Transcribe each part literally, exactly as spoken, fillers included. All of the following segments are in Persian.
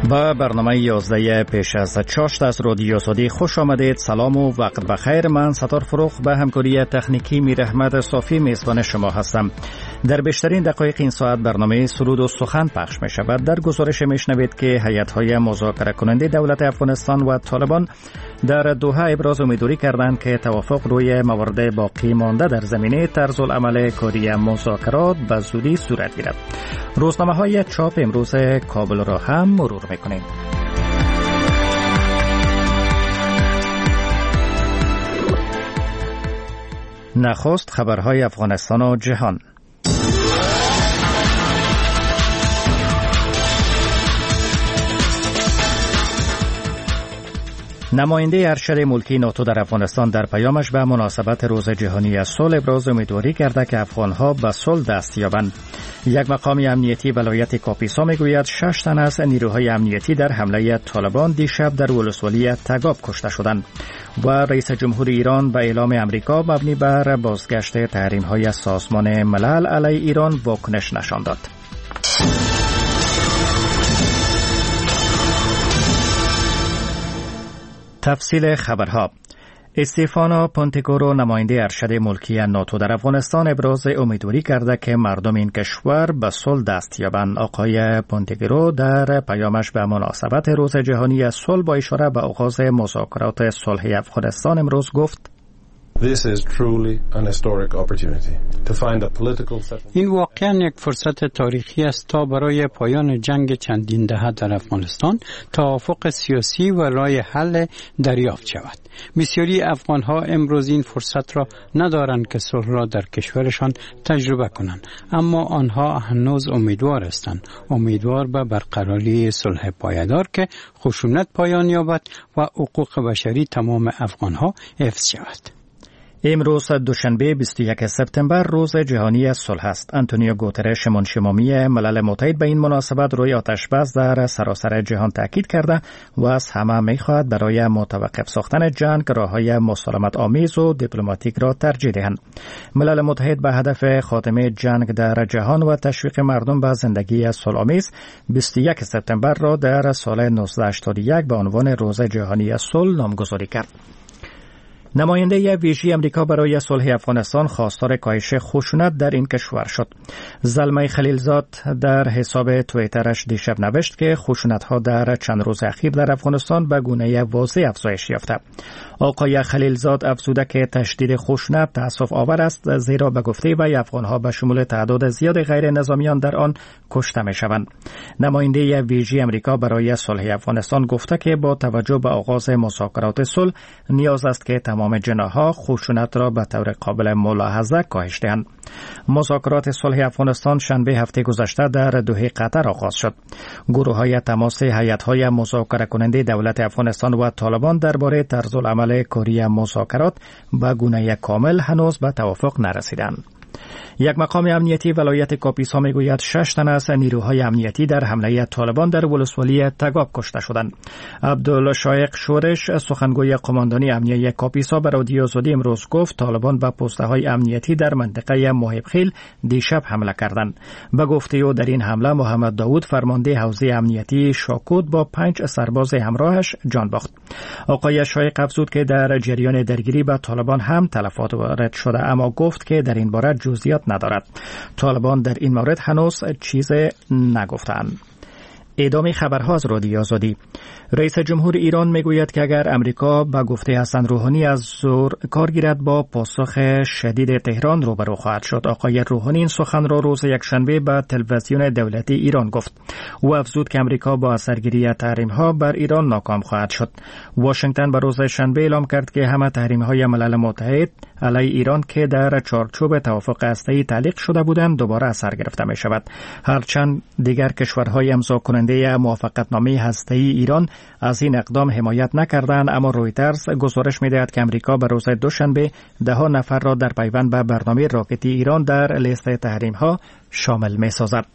با برنامه یازده پیش از چاشت از رادیو سعودی خوش آمدید. سلام و وقت بخیر. من ستار فروخ به همکاری تکنیکی میر احمد صافی میزبان شما هستم. در بیشترین دقایق این ساعت برنامه سرود و سخن پخش می شود. در گزارش می شنوید که هیئت‌های مذاکره کننده دولت افغانستان و طالبان در دوحه ابراز امیدواری کردند که توافق روی موارد باقی مانده در زمینه طرز العمل کاری مذاکرات به زودی صورت گیرد. روزنامه‌های چاپ امروز کابل را هم مرور می‌کنیم. نخست خبرهای افغانستان و جهان. نماینده ارشد ملکی ناتو در افغانستان در پیامش به مناسبت روز جهانی صلح ابراز امیدواری کرده که افغانها به صلح دست یابند. یک مقام امنیتی ولایت کاپیسا میگوید شش تن از نیروهای امنیتی در حمله طالبان دیشب در ولسوالی تگاب کشته شدند و رئیس جمهور ایران به اعلام امریکا مبنی بر بازگشت تحریم‌های سازمان ملل علیه ایران واکنش نشان داد. تفصیل خبرها. استیفانو پونتگورو نماینده ارشد ملکی ناتو در افغانستان ابراز امیدواری کرده که مردم این کشور به صلح دست یابند. آقای پونتگورو در پیامش به مناسبت روز جهانی صلح با اشاره به آغاز مذاکرات صلح افغانستان امروز گفت: This is truly an historic opportunity to find a political settlement. این واقعا یک فرصت تاریخی است تا برای پایان جنگ چندین دهه در افغانستان توافق سیاسی و راه حل دریافت شود. بسیاری افغانها امروز این فرصت را ندارند که صلح را در کشورشان تجربه کنند، اما آنها هنوز امیدوار هستند، امیدوار به برقراری صلح پایدار که خشونت پایان یابد و حقوق بشری تمام افغانها حفظ شود. امروز دوشنبه بیست و یکم سپتامبر روز جهانی صلح است. آنتونیو گوترش منشی ملل متحد به این مناسبت روی آتش‌بس در سراسر جهان تاکید کرده و از همه می‌خواهد برای متوقف ساختن جنگ راه‌های مسالمت آمیز و دیپلماتیک را ترجیح دهند. ملل متحد به هدف خاتمه جنگ در جهان و تشویق مردم به زندگی صلح‌آمیز بیست و یکم سپتامبر را در سال نوزده هشتاد و یک به عنوان روز جهانی صلح نامگذاری کرد. نماینده ویژه امریکا برای صلح افغانستان خواستار کاهش خشونت در این کشور شد. زلمه خلیلزاد در حساب توییترش دیشب نوشت که خشونت‌ها در چند روز اخیر در افغانستان به گونه واضح افزایش یافته. آقای خلیلزاد افزوده که تشدید خشونت تأسف آور است، زیرا به گفته وی افغان‌ها به شمول تعداد زیاد غیر نظامیان در آن کشته می‌شوند. نماینده ویژه امریکا برای صلح افغانستان گفته که با توجه به آغاز مذاکرات صلح نیاز است که تمام جناح‌ها خشونت را به طور قابل ملاحظه کاهش دهند. مذاکرات صلح افغانستان شنبه هفته گذشته در دوحه قطر آغاز شد. گروه‌های تماس هیئت‌های مذاکره کننده دولت افغانستان و طالبان درباره طرز العمل کاری مذاکرات به گونه کامل هنوز به توافق نرسیدند. یک مقام امنیتی ولایت کاپیسا میگوید شش تن از نیروهای امنیتی در حمله طالبان در ولسوالی تگاب کشته شدند. عبدالشایق شورش سخنگوی قماندانی امنیتی کاپیسا به رادیو سعودی امروز گفت طالبان به پست‌های امنیتی در منطقه محبخیل دیشب حمله کردند. به گفته او در این حمله محمد داوود فرمانده حوزه امنیتی شاکود با پنج سرباز همراهش جان باخت. آقای شایق افزود که در جریان درگیری به طالبان هم تلفات وارد شده، اما گفت که در این باره جزئیات ندارد. طالبان در این مورد هنوز چیز نگفتند. ادامه خبرها از رادیو آزادی. رئیس جمهور ایران میگوید که اگر امریکا به گفته حسن روحانی از زور کار گیرد با پاسخ شدید تهران روبرو خواهد شد. آقای روحانی این سخن را روز یکشنبه به تلویزیون دولتی ایران گفت. او افزود که امریکا با اثرگیری تحریم‌ها بر ایران ناکام خواهد شد. واشنگتن به روز شنبه اعلام کرد که همه تحریم‌های ملل متحد علیه ایران که در چارچوب توافق هسته‌ای تعلیق شده بودند دوباره اثر گرفته می شود. هرچند دیگر کشورهای امضا کننده موافقتنامه هسته‌ای ایران از این اقدام حمایت نکردند، اما رویترز گزارش می‌دهد که امریکا به روز دوشنبه ده نفر را در پیوند به برنامه راکتی ایران در لیست تحریم‌ها شامل می‌سازد.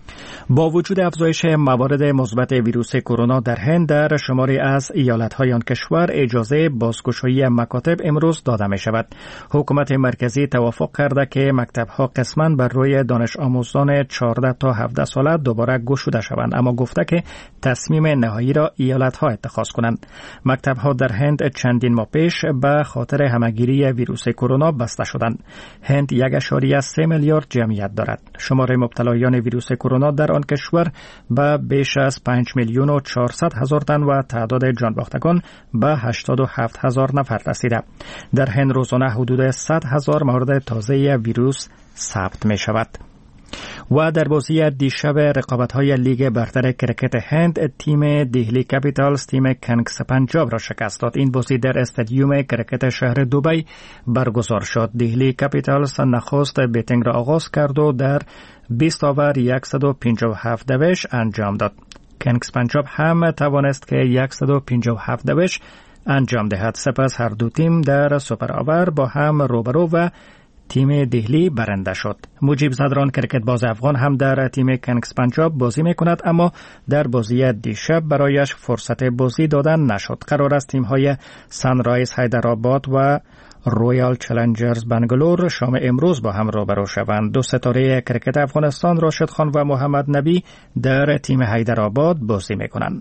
با وجود افزایش موارد مثبت ویروس کرونا در هند، در شماری از ایالت‌های آن کشور اجازه بازگشایی مکاتب امروز داده می شود. حکومت مرکزی توافق کرده که مکتب‌ها قسماً بر روی دانش آموزان چهارده تا هفده ساله دوباره گشوده شوند، اما گفته که تصمیم نهایی را ایالت‌ها اتخاذ کنند. مکتب‌ها در هند چندین ماه پیش به خاطر همه‌گیری ویروس کرونا بسته شدند. هند یک اشاریه سه میلیارد جمعیت دارد. شمار مبتلایان ویروس کرونا در آن کشور به بیش از پنج میلیون و چهارصد هزار تن و تعداد جانباختگان به هشتاد و هفت هزار نفر رسیده. در هند روزانه حدود صد هزار مورد تازه ویروس ثبت می شود. و در بازی دیشب رقابت‌های لیگ برتر کرکت هند، تیم دهلی کپیتالز تیم کنگز پنجاب را شکست داد. این بازی در استادیوم کرکت شهر دبی برگزار شد. دهلی کپیتالز نخست بیتینگ را آغاز کرد و در بیست اوور صد و پنجاه و هفت دوش انجام داد. کنگز پنجاب هم توانست که صد و پنجاه و هفت دوش انجام دهد. سپس هر دو تیم در سوپر اوور با هم روبرو و تیم دهلی برنده شد. مجیب زدران کرکت باز افغان هم در تیم کنگز پنجاب بازی می کند، اما در بازی دیشب برایش فرصت بازی دادن نشد. قرار است تیم های سنرایز حیدرآباد و رویال چالنجرز بنگلور شام امروز با هم روبرو شوند. دو ستاره کرکت افغانستان راشد خان و محمد نبی در تیم حیدرآباد بازی می کنند.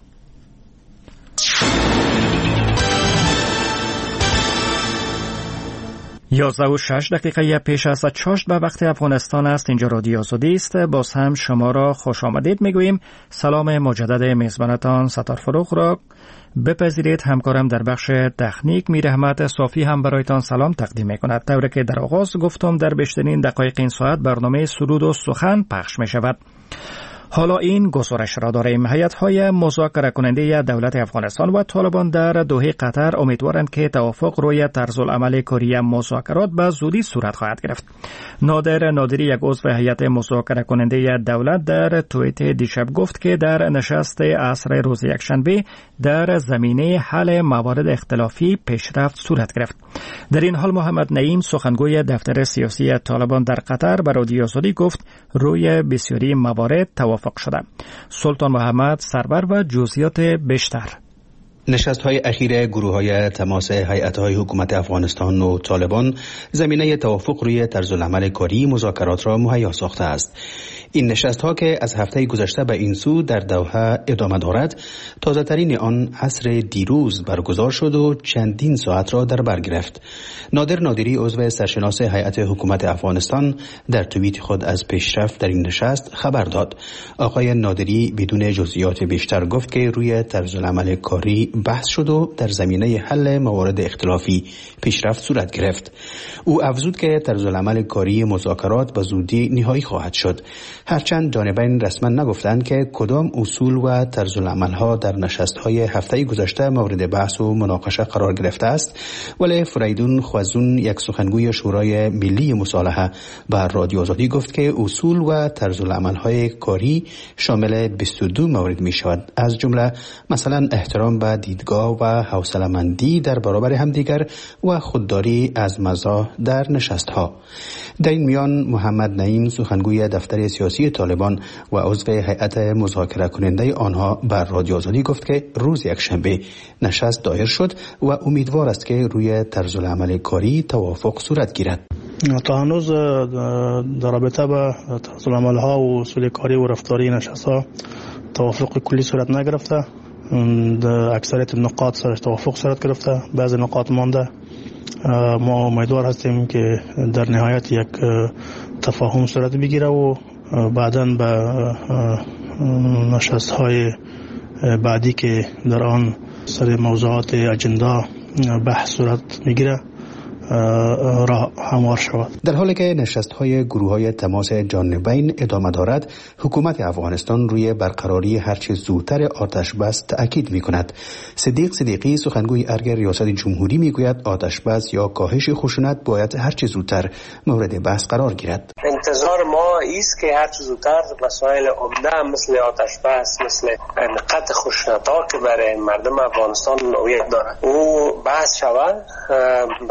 یازده و شش دقیقه پیش از چاشت به وقت افغانستان است. اینجا رادیو آزادی است. باز هم شما را خوش آمدید میگوییم. سلام مجدد میزبانتان ستار فروغ را بپذیرید. همکارم در بخش تکنیک میر احمد صافی هم برایتان سلام تقدیم میکند. طوری که در آغاز گفتم در بیشترین دقایق این ساعت برنامه سرود و سخن پخش می شود. حالا این گزارش را داریم. هیئت‌های مذاکره کننده دولت افغانستان و طالبان در دوحه قطر امیدوارند که توافق روی طرزالعمل کاری مذاکرات به زودی صورت خواهد گرفت. نادر نادری، یک عضو هیئت مذاکره کننده دولت، در توییت دیشب گفت که در نشست عصر روز یکشنبه در زمینه حل موارد اختلافی پیشرفت صورت گرفت. در این حال محمد نعیم، سخنگوی دفتر سیاسی طالبان در قطر، به رادیو آزادی گفت روی بسیاری موارد توافق شده. سلطان محمد سرور و جزئیات بیشتر. نشست‌های اخیر گروه‌های تماس هیئت‌های حکومت افغانستان و طالبان زمینه توافق روی طرزالعمل کاری مذاکرات را مهیا ساخته است. این نشست‌ها که از هفته گذشته به این سو در دوحه ادامه دارد، تازه‌ترین آن عصر دیروز برگزار شد و چندین ساعت را در بر گرفت. نادر نادری، عضو سرشناس هیئت حکومت افغانستان، در توییت خود از پیشرفت در این نشست خبر داد. آقای نادری بدون جزئیات بیشتر گفت که روی طرزالعمل کاری بحث شد و در زمینه حل موارد اختلافی پیشرفت صورت گرفت. او افزود که طرزالعمل کاری مذاکرات به زودی نهایی خواهد شد. هرچند جانبین رسما نگفتند که کدام اصول و طرزالعمل‌ها در نشست‌های هفته گذشته مورد بحث و مناقشه قرار گرفته است، ولی فریدون خوازون، یک سخنگوی شورای ملی مصالحه، به رادیو آزادی گفت که اصول و طرزالعمل‌های کاری شامل بیست و دو مورد می‌شود، از جمله مثلا احترام به دیدگاه و حوصله‌مندی در برابر همدیگر و خودداری از مزاح در نشست‌ها. در این میان محمد نعیم، سخنگوی دفتر سیاسی طالبان و عضو هیئت مذاکره کننده آنها، بر رادیو آزادی گفت که روز یکشنبه نشست دایر شد و امیدوار است که روی طرزالعمل کاری توافق صورت گیرد. تا هنوز در رابطه با طرزالعمل‌ها و اصول کاری و رفتاری نشست‌ها توافق کلی صورت نگرفته. در اکثریت نقاط سرش توافق صورت گرفته، بعضی نقاط مانده. ما امیدوار هستیم که در نهایت یک تفاهم صورت بگیره و بعداً به نشست‌های بعدی که در آن سر موضوعات اجندا بحث صورت میگیره راه هموار شود. در حالی که نشست‌های گروه‌های تماس جانبین ادامه دارد، حکومت افغانستان روی برقراری هرچه زودتر آتش بس تأکید می‌کند. صدیق صدیقی، سخنگوی ارگ ریاست جمهوری، میگوید آتش بس یا کاهش خشونت باید هرچه زودتر مورد بحث قرار گیرد. انتظار ما است که هرچه زودتر مسائل عمده مثل آتش بس، مثل قطع خشونت‌ها که برای مردم افغانستان نوعیت دارد او بحث شود، به قدر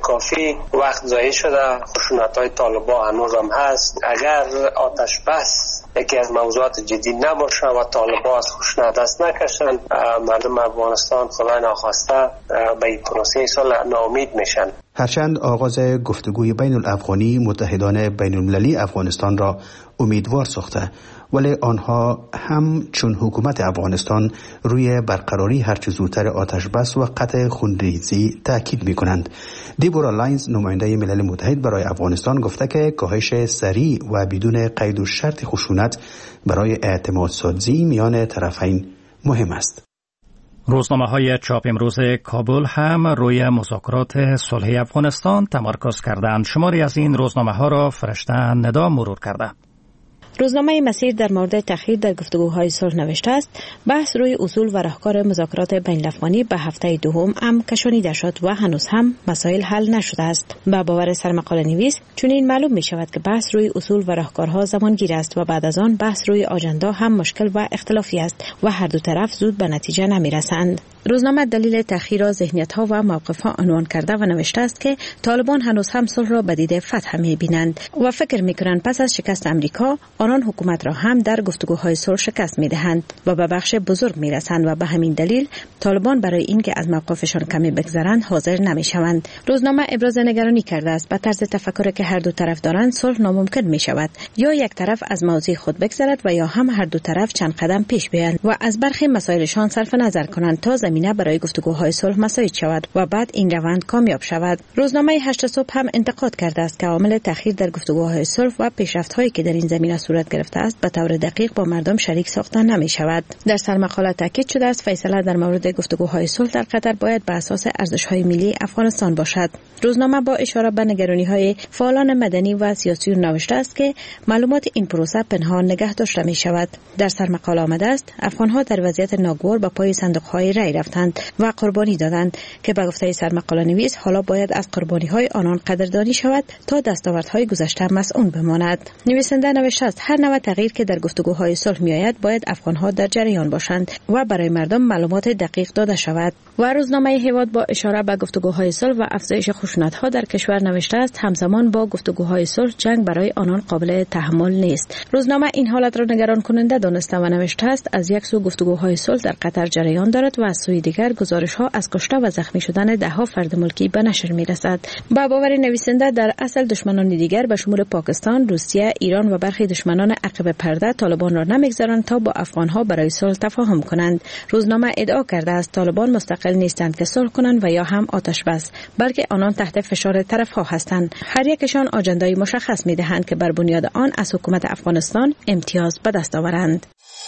کافی وقت ضایع شده. خشونت‌های طالبان هنوز هم هست. اگر آتش بس یکی از موضوعات جدی نباشه و طالبان از خشونت دست نکشن، مردم افغانستان خدای ناخواسته به این پروسه صلح ناامید میشن. هرچند آغاز گفتگوی بین الافغانی متحدان بین المللی افغانستان را امیدوار ساخته، ولی آنها هم چون حکومت افغانستان روی برقراری هرچه زودتر آتش بس و قطع خونریزی تاکید می کنند. دیبورا لاینز نماینده ملل متحد برای افغانستان گفته که کاهش سریع و بدون قید و شرط خشونت برای اعتماد سازی میان طرفین مهم است. روزنامه های چاپ امروز کابل هم روی مذاکرات صلح افغانستان تمرکز کردند. شماری از این روزنامه ها را فرشته ندا مرور کرده. روزنامه مسیر در مورد تأخیر در گفتگوهای صلح نوشته است: بحث روی اصول و راهکار مذاکرات بین الافغانی به هفته دوم هم کشانیده شد و هنوز هم مسائل حل نشده است. با باور سرمقاله نویس چنین معلوم می شود که بحث روی اصول و راهکارها زمانگیر است و بعد از آن بحث روی آجندا هم مشکل و اختلافی است و هر دو طرف زود به نتیجه نمی رسند. روزنامه دلیل تأخیر را ذهنیت‌ها و موقف‌ها عنوان کرده و نوشته است که طالبان هنوز هم صلح را به دید فتح می‌بینند و فکر می‌کنند پس از شکست امریکا آنان حکومت را هم در گفتگوهای صلح شکست می‌دهند و به بخش بزرگ می‌رسند و به همین دلیل طالبان برای اینکه از موقفشان کمی بگذرند حاضر نمی‌شوند. روزنامه ابراز نگرانی کرده است به طرز تفکری که هر دو طرف دارند صلح ناممکن می‌شود، یا یک طرف از موضوع خود بگذرد و یا هم هر دو طرف چند قدم پیش بیایند و از برخی مسائلشان صرف نظر کنند تا زمینه برای گفتگوهای صلح مساعد شود و بعد این روند کامیاب شود. روزنامه هشت صبح هم انتقاد کرده است که عامل تأخیر در گفتگوهای صلح و پیشرفت‌هایی که در این زمینه صورت گرفته است به طور دقیق با مردم شریک ساخته نمی شود. در سرمقاله تاکید شده است فیصله در مورد گفتگوهای صلح در قطر باید بر اساس ارزش‌های ملی افغانستان باشد. روزنامه با اشاره به نگرانی‌های فعالان مدنی و سیاسی نوشته است که معلومات این پروسه پنهان نگه داشته می شود. در سرمقاله آمده است افغان‌ها در وضعیت ناگوار به پای صندوق‌های رای رفتند و قربانی دادند که به گفته سرمقاله نویس حالا باید از قربانی‌های آنان قدردانی شود تا دستاوردهای گذشته مسئول بماند. نویسنده نوشته است هر نوع تغییر که در گفتگوهای صلح میآید باید افغان‌ها در جریان باشند و برای مردم معلومات دقیق داده شود. و روزنامه هیواد با اشاره به گفتگوهای صلح و افزایش خشونت‌ها در کشور نوشته است همزمان با گفتگوهای صلح جنگ برای آنان قابل تحمل نیست. روزنامه این حالت را نگران کننده دانسته و نوشته است از یک سو گفتگوهای صلح در قطر جریان دارد و از سوی دیگر گزارش‌ها از کشته و زخمی شدن ده‌ها فرد ملکی به نشر می‌رسد. با باور نویسنده در اصل دشمنان دیگر به شمول پاکستان، روسیه، ایران و برخی دشمنان عقب پرده طالبان را نمی‌گذارند تا با افغان‌ها برای صلح تفاهم کنند. روزنامه ادعا کرده است طالبان مستقل نیستند که صلح کنند و یا هم آتش بس، بلکه آنان تحت فشار طرف‌ها هستند. هر یکشان آجندای مشخص می‌دهند که بر بنیاد آن از حکومت افغانستان امتیاز به دست آورند.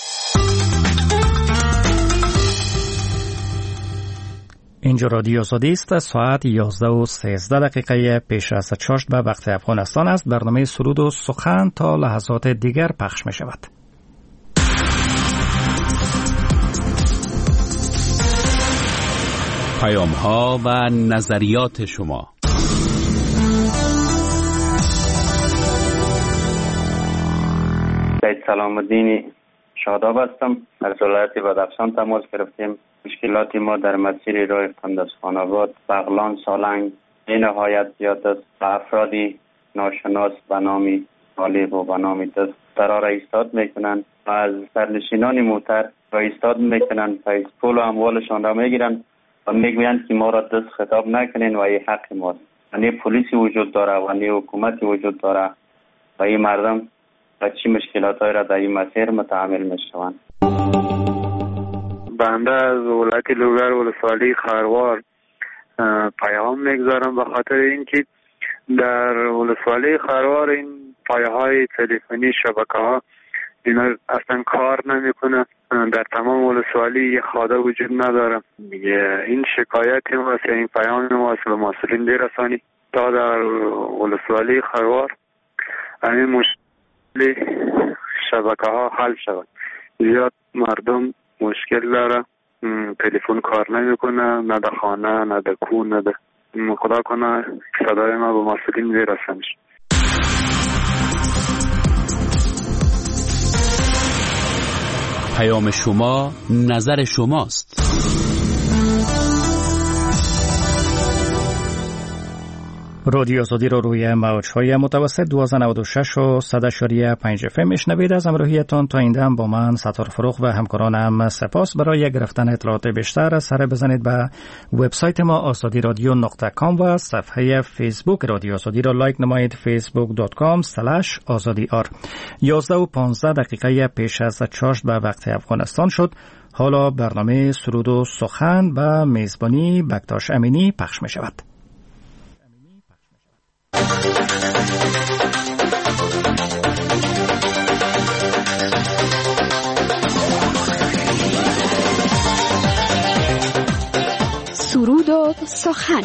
اینجا رادیو آزادی است. ساعت یازده و سیزده دقیقه پیش از چاشت به وقت افغانستان است. برنامه سرود و سخن تا لحظات دیگر پخش می شود. پیام ها و نظریات شما. سلام الدین شاداب هستم. از ولایت بدخشان تماس گرفتیم. مشکلات ما در مسیر راه قندزخان آباد، بغلان، سالنگ به نهایت زیاد است و افرادی ناشناس به نام طالب و به نام دست قرار ایستاد میکنند و از سرنشینان موتر را ایستاد میکنند و پول و اموالشان را میگیرند و میگویند که ما را دست خطاب نکنین و این حق ماست. و نه پلیسی وجود داره و نه حکومتی وجود داره و این مردم و چی مشکلات های را در این مسیر متحمل میشوند. بنده از ولایت لوگر ولسوالی خروار پیام میگذارم به خاطر اینکه در ولسوالی خروار این پایه های تلفنی شبکه ها اینا اصلا کار نمیکنه. در تمام ولسوالی خاده وجود نداره. این شکایت ما است، این پیام ما است به مسئولین برسانی تا در ولسوالی خروار همین مشکل شبکه ها حل شود. زیاد مردم مشکل داره، تلفن کار نمیکنه، نه در خانه نه در کو نه در خدا کنه صدای ما به مسئولین برسانش. پیام شما نظر شماست. رادیو آزادی رو روی موج‌های متوسط دوازده نود و شش و صد اشاری پنج اف ام میشنوید. از همراهیتان تا این دم با من ستار فروغ و همکارانم سپاس. برای گرفتن اطلاعات بیشتر سر بزنید به وبسایت ما آزادی رادیو نقطه کام و صفحه فیسبوک رادیو آزادی را لایک نمایید فیسبوک دات کام اسلش آزادی آر. یازده و پانزده دقیقه پیش از چاشت به وقت افغانستان شد. حالا برنامه سرود و سخن به میزبانی بکتاش امینی پخش می شود. سرود و سخن.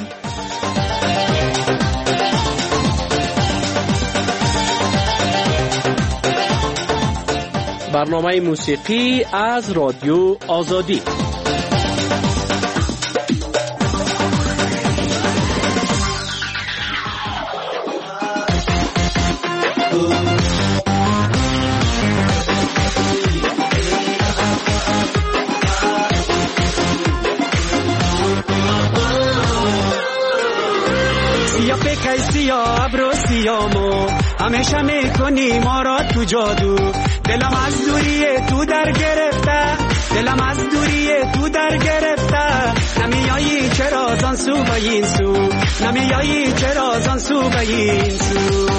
برنامه موسیقی از رادیو آزادی. سیاه ابرو سیامو همیشه میکنی ما را تو جادو. دلم از دوری تو در گرفته، دلم از دوری تو در گرفته. نمیایی چرا زان سو به این سو، نمیایی چرا زان سو به این سو.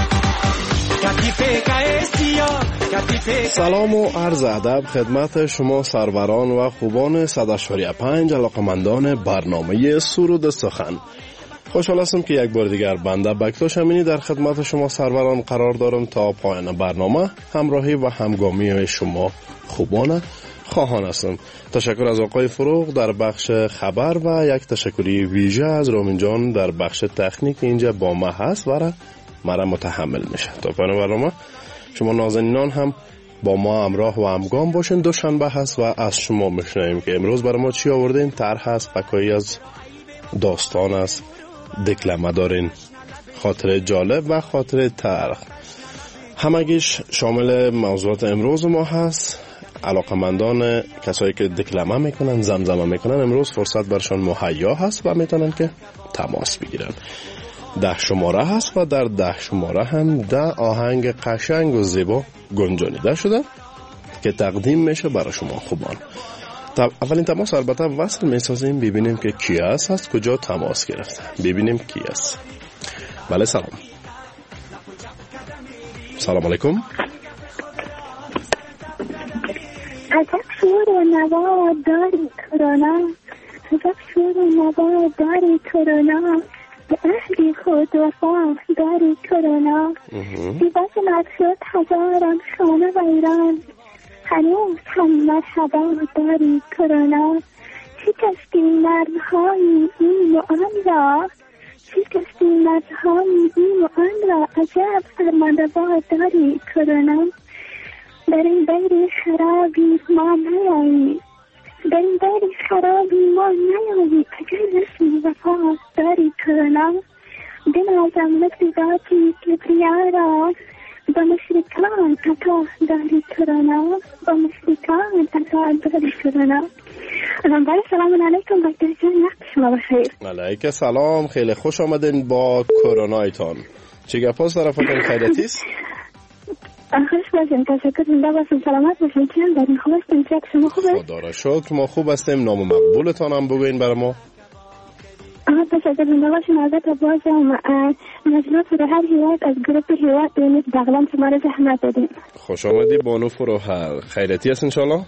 سلام و عرض ادب خدمت شما سروران و خوبان صد اشاری پنج علاقمندان برنامه سرود سخن. خوشحال هستم که یک بار دیگر بنده بکتاش امینی در خدمت شما سروران قرار دارم تا پایان برنامه همراهی و همگامی شما خوبان خواهان هستم. تشکر از آقای فروغ در بخش خبر و یک تشکری ویژه از رامین جان در بخش تکنیک اینجا با ما هست و مرا متحمل میشه. تا پایان برنامه شما نازنینان هم با ما همراه و همگام باشین. دوشنبه هست و از شما میشنویم که امروز برای ما چی آوردین. طرح هست، فکایی از داستان است، دکلمه دارین، خاطره جالب و خاطره تلخ. همگیش شامل موضوعات امروز ما هست. علاقمندان کسایی که دکلمه میکنن، زمزمه میکنن، امروز فرصت برشان مهیا هست و میتونن که تماس بگیرن. ده شماره هست و در ده شماره هم ده آهنگ قشنگ و زیبا گنجانیده شده که تقدیم میشه برای شما خوبان. اولین تماس البته وصل میسازیم، ببینیم که کی است، از کجا تماس گرفته، ببینیم کی است. بله سلام. سلام علیکم. عجب شور و نوا داری کرونا، عجب شور و نوا داری کرونا، به اهلی خود وفا داری کرونا. دیوز مد شد هزارم شانه و ایران، هنوز هم مرحبا داری کرونا. شکستی مرمهای این و آن را، شکستی مرمهای این و آن را، عجب فرمانروا داری کرونا. در این دیر خرابی ما نیایی، در این دیر خرابی ما نیایی، عجب رسمی وفا داری کرونا. بنازم لطفاتی کبریارا، با مشرکان عطا داری کرونا، با مشرکان عطا داری کرونا. بله سلام علیکم بکتر جان، وقت شما بخیر. علیک سلام، خیلی خوش آمدین با کرونایتان. چه گپاس طرفتان خیرتی است؟ خوش باشین، تشکر، زنده باشین، سلامت باشین. چند دارین؟ خوب هستین؟ چه شما خوبه؟ خدا را شکر ما خوب هستیم. نام مقبولتان هم بگوین برای ما. آها تشکر، زنده باشین. البته بازم مجلس فروهر هیواد از گروپ هیواد دونید بغلان شما را زحمت دادیم. خوش آمدی بانو فروهر، خیرتی است انشالله؟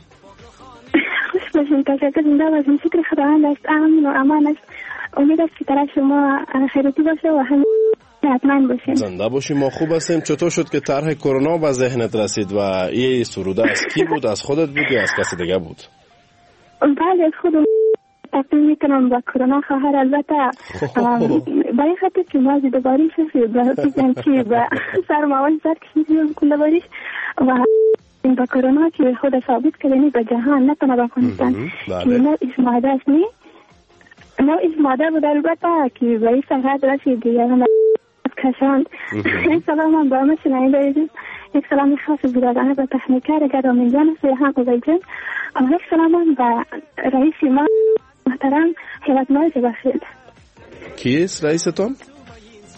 خوش باشین، تشکر، زنده باشین. شکر خداوند است، امن و امان است. امید است که طرف شما خیرتی باشه و هم حتما باشین. زنده باشیم، ما خوب هستیم. چطور شد که طرح کرونا به ذهنت رسید و این سروده از کی بود؟ از خودت بود یا از کسی دیگه بود؟ بله از خودم تقدیم میکنم با کرونا خواهر. البته برای خاطر که ما زیدباری شدید بگم که به سرماوان سر کشیدیم کندباریش و با کرونا که خود ثابت کردنی به جهان نه تنها به افغانستان که نوع اسماده است نی نوع اسماده بود. البته که به این سرحد رسید دیگران کشاند. یک سلام هم با همه شنونده یک سلام خاص برادرانه به تکنیکر گرامی جان سیحان قبیجان. یک سلام هم به رئیس ما محترم هیواد مایز بخشید. کیست رئیستون؟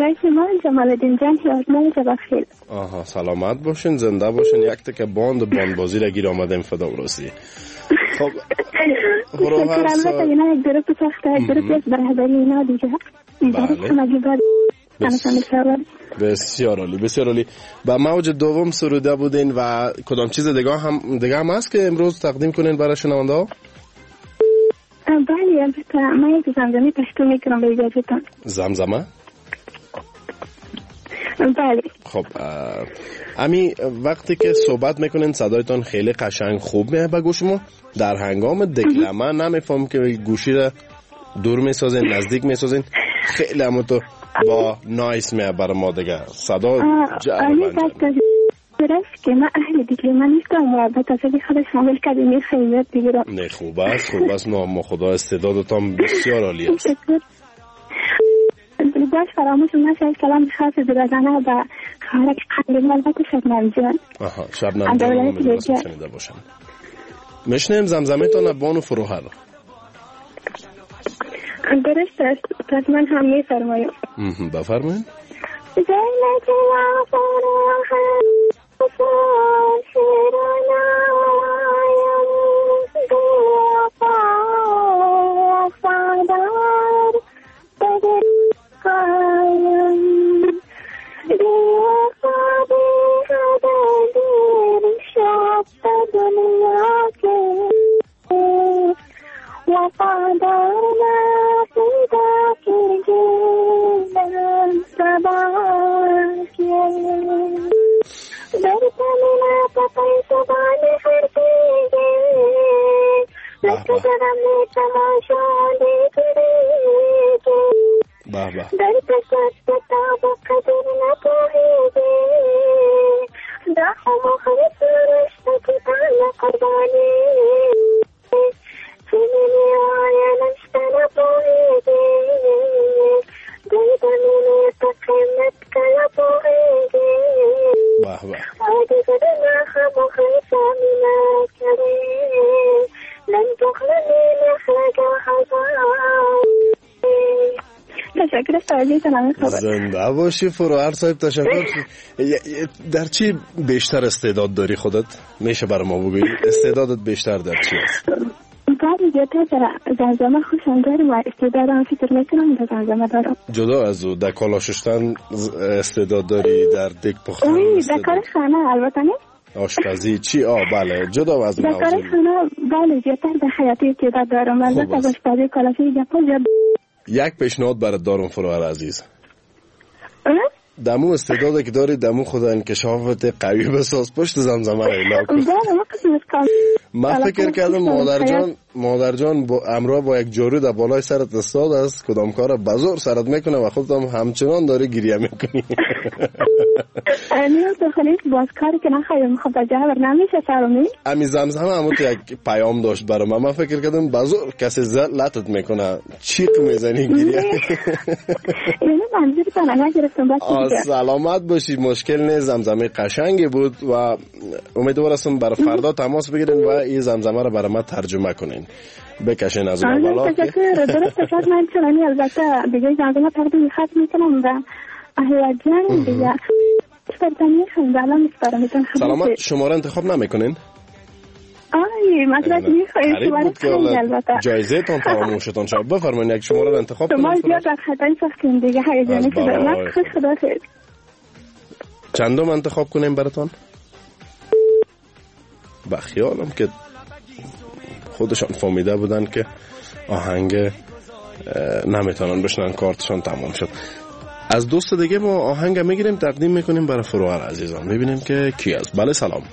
برای شما جمال الدین جان یادمال جبخیل. آها سلامت باشین، زنده باشین. یک تک باند باندبازی را گیر آمدیم فدا برسی. خب فروهر سال اینا یک گروه ساخته، یک گروه از برهبری اینا دیگه. بله. بسیار عالی، بسیار عالی. با موج دوم سروده بودین و کدام چیز دیگه هم دیگه هم هست که امروز تقدیم کنین برای شنونده ها؟ بله البته من یک زمزمه پشتو میکنم به اجازهتون. زمزمه؟ بله. خب امی وقتی که صحبت میکنین صدایتان خیلی قشنگ خوب میه به گوش ما. در هنگام دکلمه نمیفهم که گوشی را دور میسازین نزدیک میسازین، خیلی همون تو با نایس میه برای ما دیگه صدا جرمند درست که من اهل دیکلمه نیستم و به تصدی خودش شامل کردیم خیلیت دیگه را. نه خوب است، خوب است. ما خدا استعدادتان بسیار عالی است. باش فراموش نشه کلام خاص درازانه و خارق قلبی البته شبنم جان. آها شبنم جان می‌دونم شنیده باشم. مشنیم زمزمه تان بانو فروهر. درست است، پس من هم می‌فرمایم. بفرمایید. زینت و فروهر شیرانه وفادار بدر قایم دیوفا بی‌هدر شب دنیا که وفادارنا پیدا که جنم سبا که در تمنا پای سبان هر دیگه لکه زدم تماشا دیگه در پسات بتا و قدر نپوهیده دا خمو خلص رشت کتان قربانی چنینی آیا نشتا نپوهیده دیدنونی تقیمت کلا پوهیده آدی قدر خمو خلص آمینا کره لن تخلنی نخلق حضار. تشکر است. زنده باشی فروهر صاحب، تشکر. در چی بیشتر استعداد داری خودت؟ میشه برای ما بگویی استعدادت بیشتر در چی است؟ بعضی جاتا در زمزمه خوشم دارم و استعدادم فکر میکنم در زمزمه دارم. جدا از او در کالا شستن استعداد داری، در دک پختن در کار خانه البته نه؟ آشپزی چی؟ آه بله جدا از موضوع. در کار خانه بله جاتا در حیاتی استعداد دارم، البته آشپزی کالاشی جاتا جد. یک پیشنهاد برات دارم فروهر عزیز. دمو استعداده که داری دمو خدا انکشافت قوی بساز، پشت زمزمه را ایلا کن. من فکر کردم مادر جان مادر جان با امرا با یک جارو در بالای سرت استاد است، کدام کار بزرگ سرت میکنه و خودت هم همچنان داری گریه میکنی. امیر تو خلیت باز کاری که نخواهیم خب جابر نمیشه سرمی. امی زمزمه همون تو یک پیام داشت برای من. من فکر کردم بزرگ کسی زد لطت میکنه چیق میزنی گریه. اینو منظور تو نگرفتم باشه. سلامت باشی، مشکل نیست. زمزمه قشنگی بود و امیدوار هستم برای فردا تماس بگیرین و این زمزمه رو برای ما ترجمه کنین، بکشین از اون بالا. تشکر. درست شد. من چرا البته دیگه زمزمه تقدیم خط میکنم و اهل جان دیگه سپرتنی خونده الان میسپارم. سلامت. شماره انتخاب نمیکنین؟ آی مطلب میخوایم شماره خیلی البته جایزه تان فراموشتان شد. بفرمایید یک شماره رو انتخاب کنید. شما زیاد در خطایی ساختیم دیگه هیجانی شده. من خوش خدا خیر. چندم انتخاب کنیم براتان؟ بخیالم که خودشان فهمیده بودن که آهنگ نمیتونن بشنن، کارتشان تمام شد. از دوست دیگه ما آهنگ میگیریم تقدیم میکنیم برای فروهر عزیزان، میبینیم که کی است. بله سلام.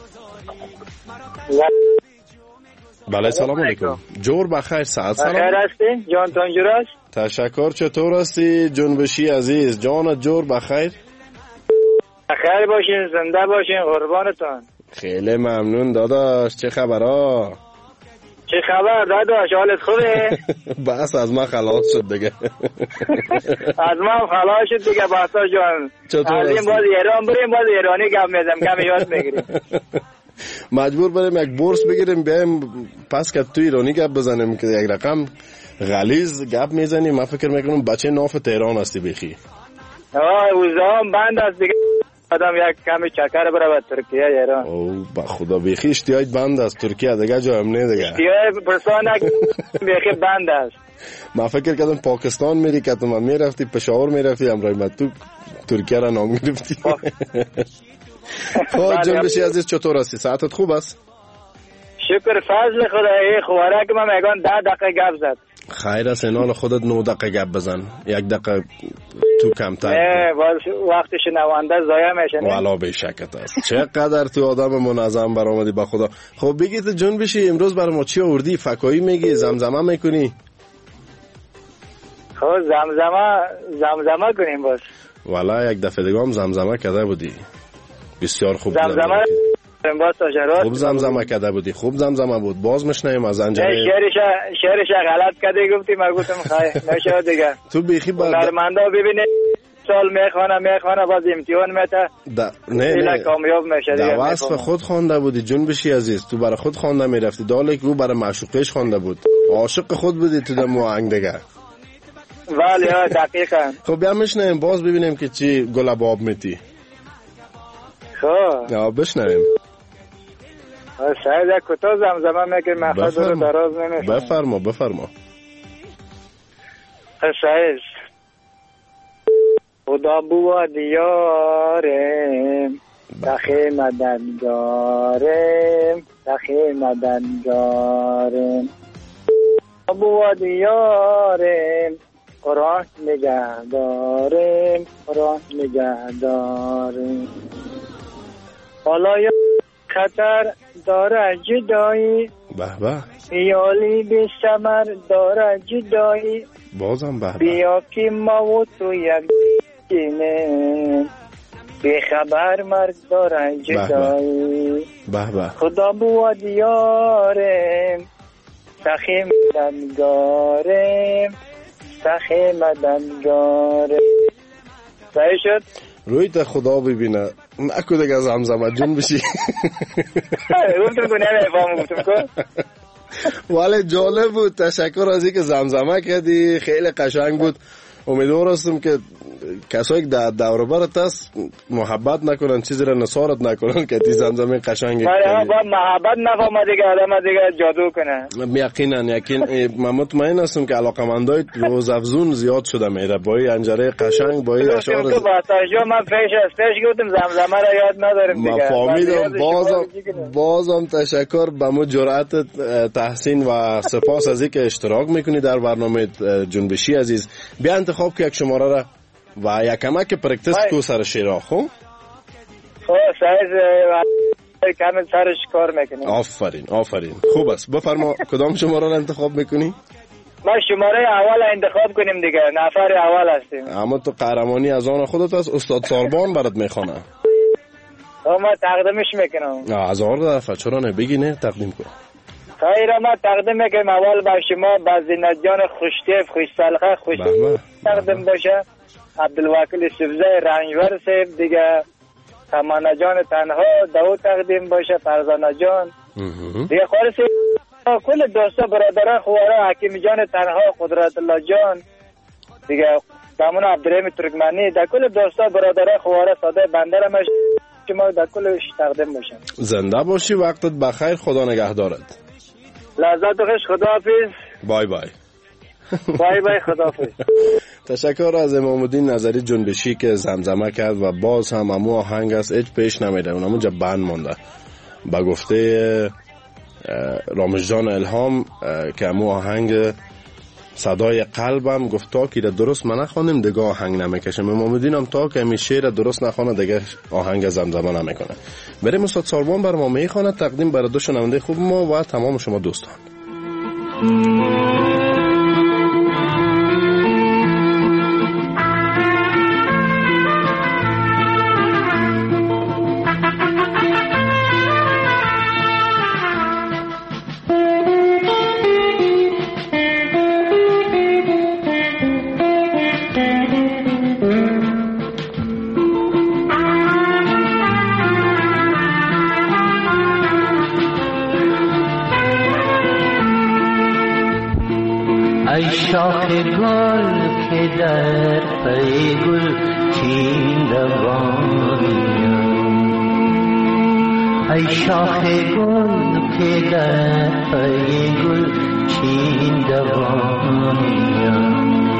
بله سلام علیکم. جور بخیر. ساعت سلام. بخیر هستی؟ جان تان جور است؟ تشکر. چطور هستی جنبشی عزیز؟ جانت جور بخیر؟ بخیر باشین، زنده باشین، قربانتان. خیلی ممنون داداش. چه خبرها؟ چه خبر داداش؟ حالت خوبه؟ بس از من خلاص شد دیگه. از من خلاص شد دیگه باسا جان. چطور هستی؟ از این باز ایران بریم، باز ایرانی گپ میزنم، گپ یاد میگیریم. مجبور بریم یک بورس بگیریم بیایم پس که تو ایرانی گپ بزنیم که یک رقم غلیظ گپ میزنیم. من فکر میکنم بچه ناف تهران هستی بخی. آه وزام بند است دیگه. آدم یک کمی چکر بره به ترکیه ایران. او با خدا بیخی اشتیاج بند است ترکیه دیگه جا هم نه دیگه. اشتیاج پرسانک بیخی بند است. ما فکر کردم پاکستان میری که تو ما میرفتی پشاور میرفتی امرای ما تو ترکیه را نام گرفتی. خب جنبشی عزیز چطور هستی؟ ساعتت خوب است؟ شکر فضل خدایی. خواره که ما میگن ده دقیقه گپ زد. خیر است اینال خودت نه دقیقه گپ بزن یک دقیقه تو کمتر. نه وقتی شنونده ضایع میشه. والا به شکت است. چقدر تو آدم منظم برآمدی با خدا. خب بگی تو جنبشی امروز برای ما چی آوردی؟ فکایی میگی زمزمه میکنی؟ خب زمزمه زمزمه کنیم باز. والا یک دفعه دیگه هم زمزمه کرده بودی. بسیار خوب زمزمه باز تجربه. خوب زمزمه کرده بودی. خوب زمزمه بود. باز مشنیم از انجام. شعرش شعرش غلط کرده گفتی ما گفتم خیر نشه دیگه. تو بیخی بعد هنرمندا ببینید سال میخوانه میخوانه باز امتحان میته. نه نه کامیاب میشه دیگه. در وصف خود خوانده بودی جنبشی عزیز. تو برای خود خوانده میرفتی داله که او برای معشوقش خوانده بود. عاشق خود بودی تو دم آهنگ دیگه. ولی دقیقاً. خب بیا میشنیم باز ببینیم که چی گل باب میتی. خب یا بشنویم. شاید یک کوتاه زمزمه میگه مخاطر رو دراز نمیشه. بفرما بفرما. شاید خدا بوا دیارم تخی مددگارم تخی مددگارم بوا دیارم قرآن نگه دارم قرآن نگه دارم حالا یا خطر داره جدایی به به خیالی به سمر داره جدایی بازم به به بیا که ما و تو یک دینه به خبر مرگ داره جدایی به به خدا بوا دیارم سخی مدنگارم سخی مدنگارم. صحیح شد؟ روی تا خدا ببینه نکو دیگه زمزمه جون بشی. گفتم که نمیفهم گفتم که ولی جالب بود. تشکر از اینکه زمزمه کردی خیلی قشنگ بود. امیدوارم که کسایی که در دور و برت هست محبت نکنن چیزی را نثارت نکنن که تی زمزمه قشنگی کنی. ما با محبت نفهمه دیگه آدم دیگه جادو کنه. یقینا یقین من مطمئن هستم که علاقمندای روز افزون زیاد شده میره با این انجره قشنگ با این اشعار. تو با تاجو من پیش از پیش گفتم زمزمه را یاد ندارم دیگه. ما فهمیدم. بازم بازم تشکر به مو جرأت تحسین و سپاس از اینکه اشتراک میکنی در برنامه جنبشی عزیز. بیا انتخاب که یک شماره را و یک کمک پرکتس کو سر شیرا. خب خب سایز کامل سرش کار میکنی. آفرین آفرین خوب است. بفرما کدام شماره را انتخاب میکنی؟ ما شماره اول انتخاب کنیم دیگه. نفر اول هستیم. اما تو قهرمانی از آن خودت است. استاد ساربان برات میخوانه. ما تقدیمش میکنم. از هر دفعه چرا نه بگی نه تقدیم کن. خیر ما تقدیم میکنیم اول به شما بزینت جان خوشتیف خوش سلخه خوش تقدیم باشه. عبدالوکیل سبزه رنجور سیب دیگه تمانا جان تنها دو تقدیم باشه فرزانه جان دیگه خالص کل دوستا برادران خواره حکیم جان تنها قدرت الله جان دیگه دامون عبدالرحیم ترکمنی در کل دوستا برادران خواره ساده بندر مش شما در کلش تقدیم باشه. زنده باشی وقتت بخیر. خدا نگهدارت. لذت خوش. خداحافظ. بای بای. بای بای خداحافظ. تشکر از امام الدین نظری جنبشی که زمزمه کرد و باز هم امو آهنگ است هیچ پیش نمیده اونم اونجا بند مانده. با گفته رامز جان الهام که امو آهنگ صدای قلبم گفت تا که درست من نخوانیم دیگه آهنگ نمیکشم. امام الدین هم تا که می شعر درست نخوانه دیگه آهنگ زمزمه نمیکنه. بریم استاد ساربان بر ما میخوانه تقدیم برای دو شنونده خوب ما و تمام شما دوستان. ای شاخ گل که در پی گل ای شاخ گل که در پای گل چین دوانیم،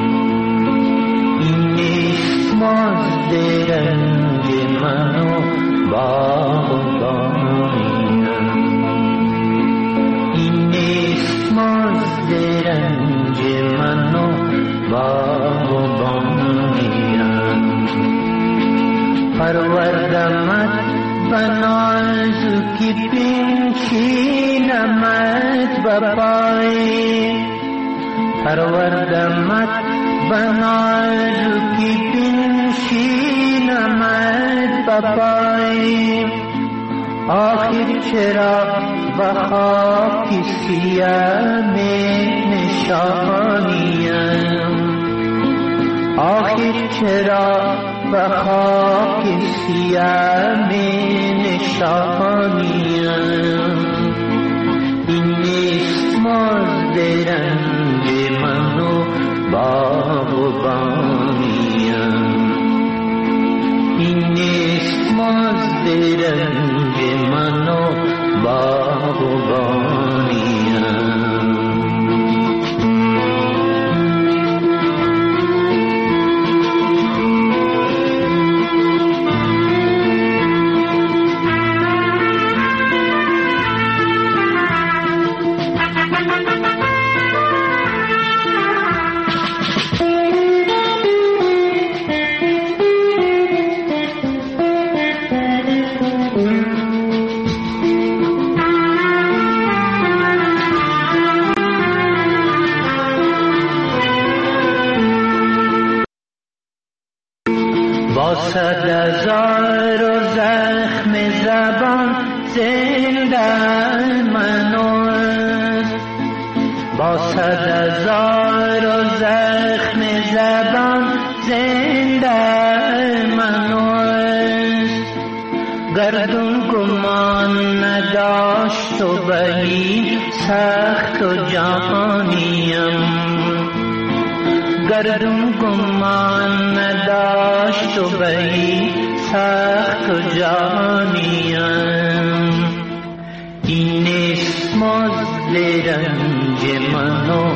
این نیست مازد رنج من و باغبانیم، این نیست مازد رنج من و باغبانیم. پروردمت بنازکی پنشینمت بپای، پروردمت بنازکی پنشینمت بپای. آخر چرا به خاک سیاه می نشانیم، آخر چرا به خاک سیاه می نشانیم. این نیست مازد رنج من و باغبانیم، این نیست مازد رنج من و باغبانیم. صد هزار و زخم زبان زنده منوست، با صد هزار و زخم زبان زنده منوست. گردون گمان نداشت و بلی سخت و جهانیم، گردون گمان نداشت و بلی سخت و جانیم. این نیست مازد رنج من و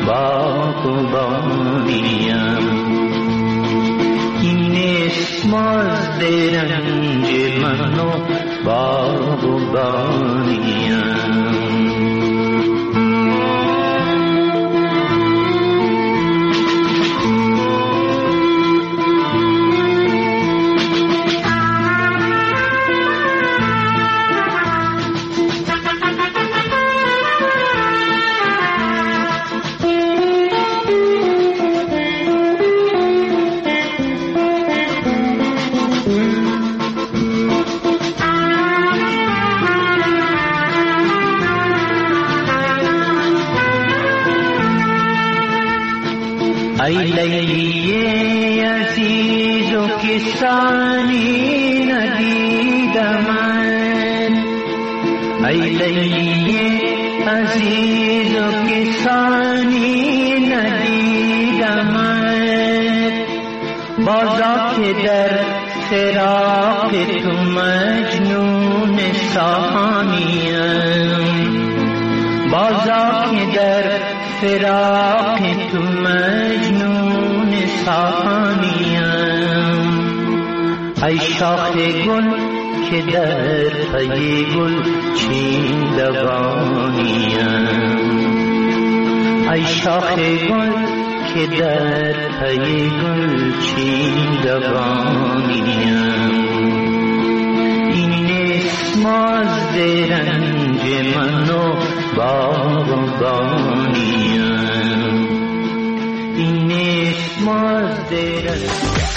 باغبانیم، این نیست مازد رنج من و باغبانیم. ای لیلی عزیز و کسانی ندیدمت، ای لیلی عزیز و کسانی ندیدمت. بازا که در فراق تو مجنون سهانیم، بازا که در فراق تو مجنون سهانیم. ای شاخ گل که در پی گل چین دوانیم، ای شاخ گل که در پی گل چین دوانیم. این نیست مازد رنج من و باغبانیم، این نیست مازد رنج.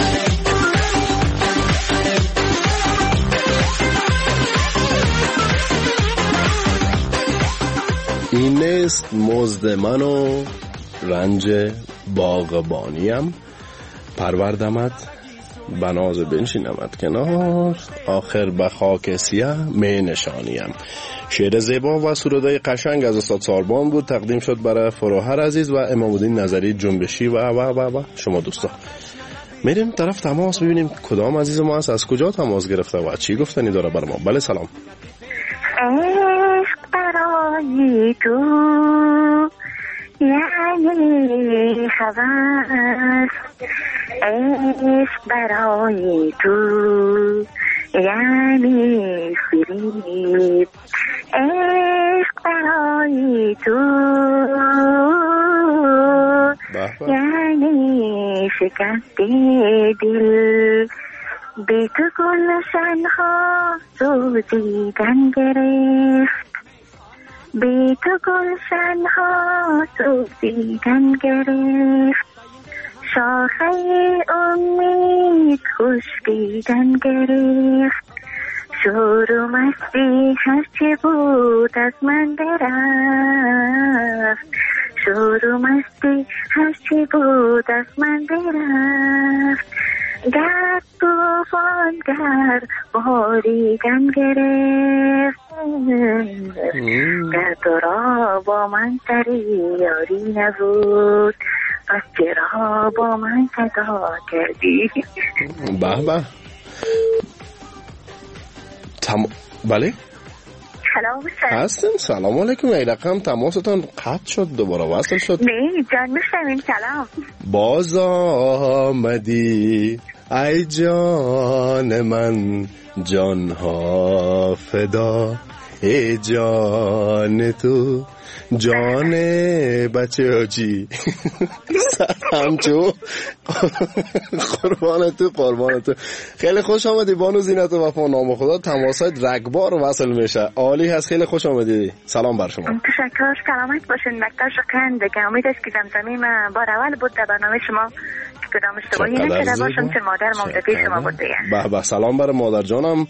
این نیست مزد من و رنج باغبانیم، پروردمت بناز بنشینمت کنار، آخر به خاک سیاه می نشانیم. شعر زیبا و سرودای قشنگ از استاد ساربان بود، تقدیم شد برای فروهر عزیز و امام الدین نظری جنبشی و و و و شما دوستا. میریم طرف تماس ببینیم کدام عزیز ما است، از کجا تماس گرفته و چی گفتنی داره بر ما. بله سلام. برای تو یعنی هوس، عشق برای تو یعنی فریب، عشق برای تو یعنی شکست دل. بی تو گلشن ها سوزیدن گرفت، بی تو گلشن ها سوزیدن گرفت، شاخه امید خشکیدن گرفت، شور و مستی هرچه بود از من برفت، شور و مستی هرچه بود از من برفت. در طوفان گر باریدن گرفت، در تو را با من سری یاری نبود، پس چرا با من صدا کردی؟ به به تم... بله سلام هستم. سلام علیکم. ای رقم تماستان قطع شد دوباره وصل شد. نه جان میشنویم. سلام. باز آمدی ای جان من، جان ها فدا ای جان تو، جان بچه آجی همچو قربان تو قربان تو. خیلی خوش آمدی بانو زینت وفا. نام خدا تماسات رگبار وصل میشه. عالی هست. خیلی خوش آمدی. سلام بر شما. تشکر. سلامت باشین. مکتر شکرن دیگه. امید است که زمزمیم بار اول بود در برنامه شما که کدام اشتباهی نکرده باشم، چون مادر ممدقی شما بود دیگه. به به. سلام بر مادر جانم